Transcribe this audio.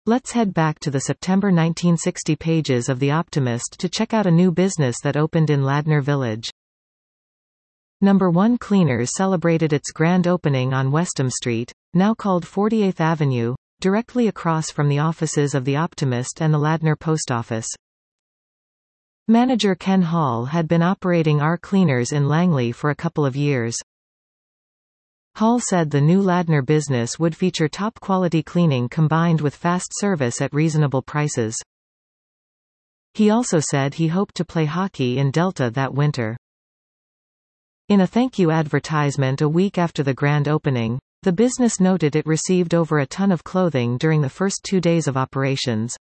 Let's head back to the September 1960 pages of The Optimist to check out a new business that opened in Ladner Village. Number 1 Cleaners celebrated its grand opening on Westham Street, now called 48th Avenue, directly across from the offices of The Optimist and the Ladner Post Office. Manager Ken Hall had been operating R Cleaners in Langley for a couple of years. Hall said the new Ladner business would feature top-quality cleaning combined with fast service at reasonable prices. He also said he hoped to play hockey in Delta that winter. In a thank you advertisement a week after the grand opening, the business noted it received over a ton of clothing during the first 2 days of operations.